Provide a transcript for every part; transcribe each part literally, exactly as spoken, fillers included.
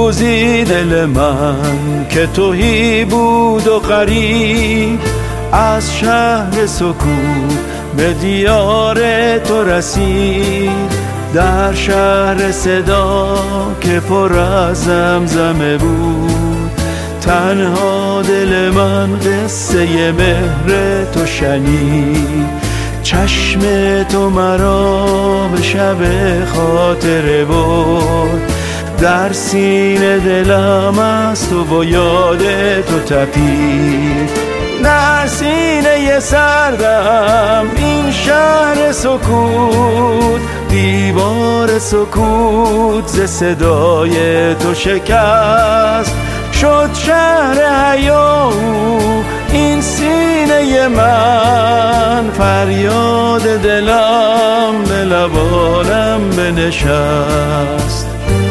روزی دل من که تهی بود و غریب، از شهر سکوت به دیار تو رسید. در شهر صدا که پر از زمزمه بود، تنها دل من قصه مهر تو شنید. چشم تو مرا به شب خاطره برد، در سینه دلم از تو و یاد تو تپید. در سینه سردم این شهر سکوت، دیوار سکوت ز صدای تو شکست. شد شهر حیات این سینه من، فریاد دلم به لبانم بنشست.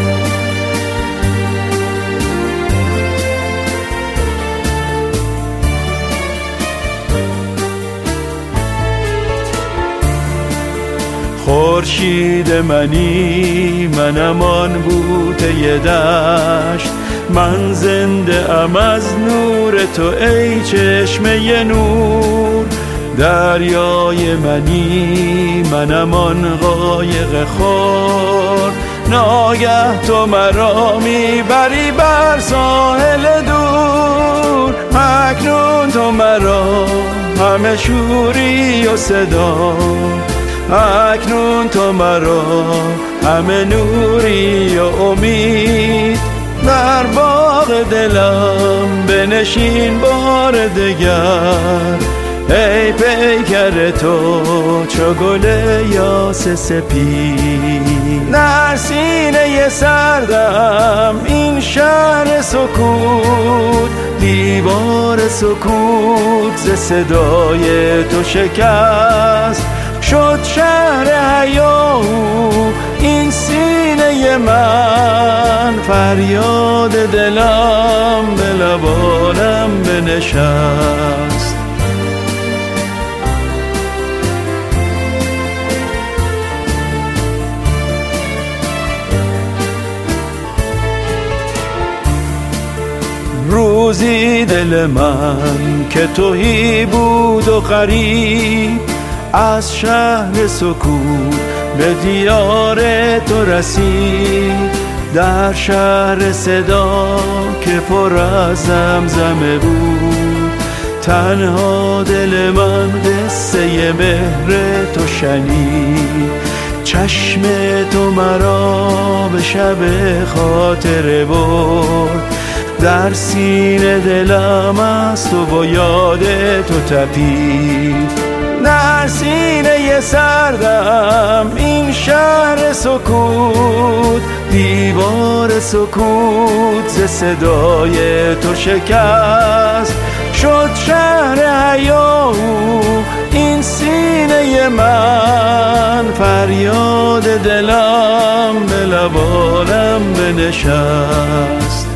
خورشید منی منم آن بوته دشت، من زنده ام از نور تو ای چشمه نور. دریای منی منم آن قایق خور، ناگه تو مرا میبری بر ساحل دور. اکنون تو مرا همه شوری و صدا، اکنون تو مرا همه نوری و امید. در باغ دلم بنشین بار دگر، ای پیکر تو چو گل یاس سپید. در سینه سردم این شهر سکوت، دیوار سکوت ز صدای تو شکست. شد شهر حیات این سینه من، فریاد دلم به لبانم بنشست. روزی دل من که تهی بود و غریب، از شهر سکوت به دیار تو رسید. در شهر صدا که پر از زمزمه بود، تنها دل من قصه مهر تو شنید. چشم تو مرا به شب خاطره برد، در سینه دلم از تو و یاد تو تپید. در سینه سردم این شهر سکوت، دیوار سکوت ز صدای تو شکست. شد شهر حیات این سینه من، فریاد دلم به لبانم بنشست.